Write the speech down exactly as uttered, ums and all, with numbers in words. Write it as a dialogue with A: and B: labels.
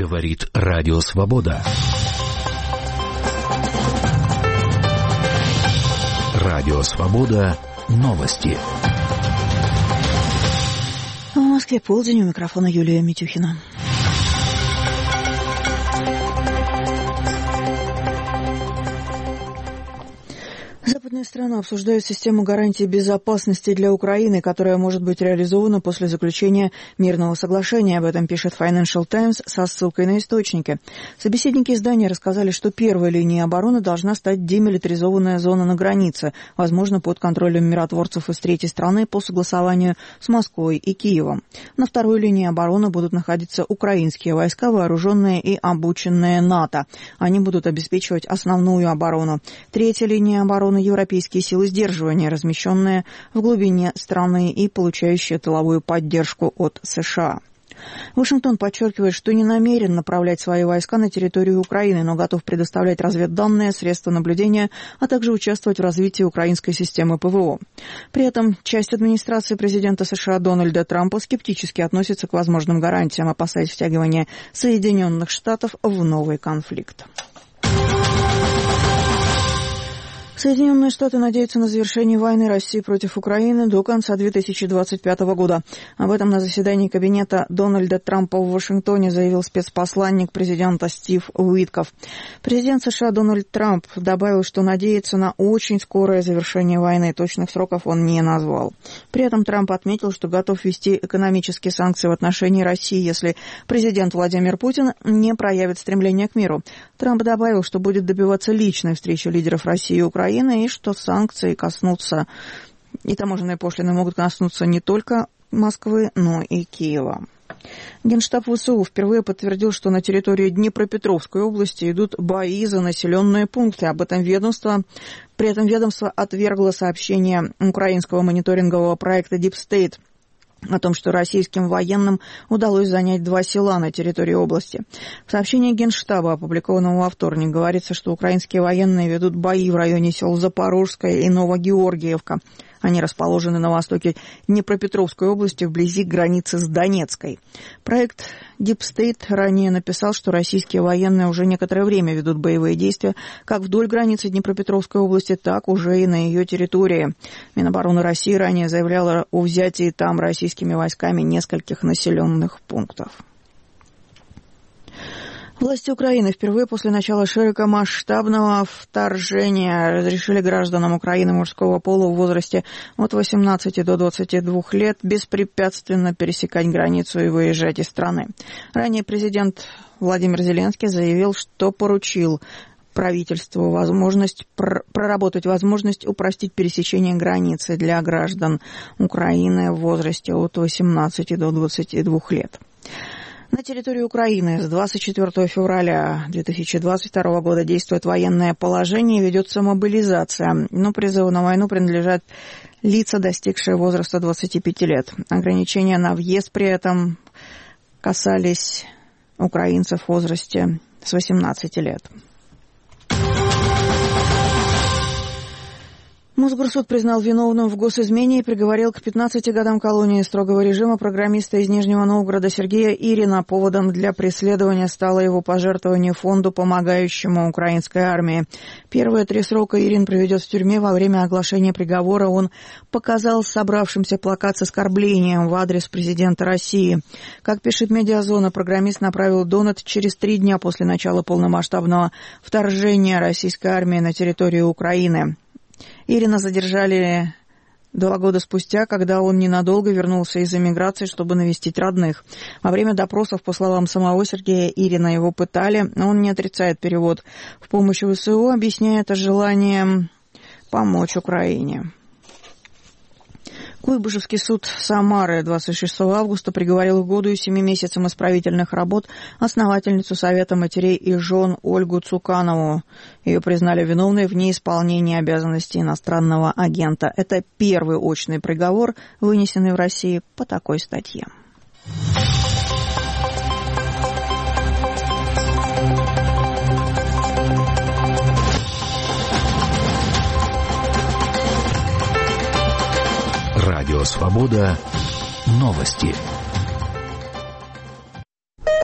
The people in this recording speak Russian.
A: Говорит Радио Свобода. Радио Свобода. Новости.
B: В Москве полдень, у микрофона Юлия Митюхина. Западные страны обсуждают систему гарантий безопасности для Украины, которая может быть реализована после заключения мирного соглашения. Об этом пишет Financial Times со ссылкой на источники. Собеседники издания рассказали, что первой линией обороны должна стать демилитаризованная зона на границе, возможно, под контролем миротворцев из третьей страны по согласованию с Москвой и Киевом. На второй линии обороны будут находиться украинские войска, вооруженные и обученные НАТО. Они будут обеспечивать основную оборону. Третья линия обороны — европейские силы сдерживания, размещенные в глубине страны и получающие тыловую поддержку от США. Вашингтон подчеркивает, что не намерен направлять свои войска на территорию Украины, но готов предоставлять разведданные, средства наблюдения, а также участвовать в развитии украинской системы ПВО. При этом часть администрации президента США Дональда Трампа скептически относится к возможным гарантиям, опасаясь втягивания Соединенных Штатов в новый конфликт. Соединенные Штаты надеются на завершение войны России против Украины до конца две тысячи двадцать пятого года. Об этом на заседании кабинета Дональда Трампа в Вашингтоне заявил спецпосланник президента Стив Уитков. Президент США Дональд Трамп добавил, что надеется на очень скорое завершение войны. Точных сроков он не назвал. При этом Трамп отметил, что готов ввести экономические санкции в отношении России, если президент Владимир Путин не проявит стремление к миру. Трамп добавил, что будет добиваться личной встречи лидеров России и Украины, и что санкции коснутся, и таможенные пошлины могут коснуться не только Москвы, но и Киева. Генштаб ВСУ впервые подтвердил, что на территории Днепропетровской области идут бои за населенные пункты. Об этом ведомство, при этом ведомство отвергло сообщение украинского мониторингового проекта Deep State о том, что российским военным удалось занять два села на территории области. В сообщении Генштаба, опубликованном во вторник, говорится, что украинские военные ведут бои в районе сел Запорожская и Новогеоргиевка. Они расположены на востоке Днепропетровской области, вблизи границы с Донецкой. Проект Deep State ранее написал, что российские военные уже некоторое время ведут боевые действия как вдоль границы Днепропетровской области, так уже и на ее территории. Минобороны России ранее заявляла о взятии там российскими войсками нескольких населенных пунктов. Власти Украины впервые после начала широкомасштабного вторжения разрешили гражданам Украины мужского пола в возрасте от восемнадцати до двадцати двух лет беспрепятственно пересекать границу и выезжать из страны. Ранее президент Владимир Зеленский заявил, что поручил правительству возможность проработать возможность упростить пересечение границы для граждан Украины в возрасте от восемнадцати до двадцати двух лет. На территории Украины с двадцать четвёртого февраля две тысячи двадцать второго года действует военное положение и ведется мобилизация, но призыву на войну принадлежат лица, достигшие возраста двадцати пяти лет. Ограничения на въезд при этом касались украинцев в возрасте с восемнадцати лет. Мосгорсуд признал виновным в госизмене и приговорил к пятнадцати годам колонии строгого режима программиста из Нижнего Новгорода Сергея Ирина. Поводом для преследования стало его пожертвование фонду, помогающему украинской армии. Первые три срока Ирин проведет в тюрьме. Во время оглашения приговора он показал собравшимся плакат с оскорблением в адрес президента России. Как пишет «Медиазона», программист направил донат через три дня после начала полномасштабного вторжения российской армии на территорию Украины. Ирина задержали два года спустя, когда он ненадолго вернулся из эмиграции, чтобы навестить родных. Во время допросов, по словам самого Сергея Ирина, его пытали, но он не отрицает перевод в помощь ВСУ, объясняя это желанием помочь Украине. Куйбышевский суд Самары двадцать шестого августа приговорил к году и семи месяцам исправительных работ основательницу Совета матерей и жен Ольгу Цуканову. Ее признали виновной в неисполнении обязанностей иностранного агента. Это первый очный приговор, вынесенный в России по такой статье.
A: Радио Свобода. Новости.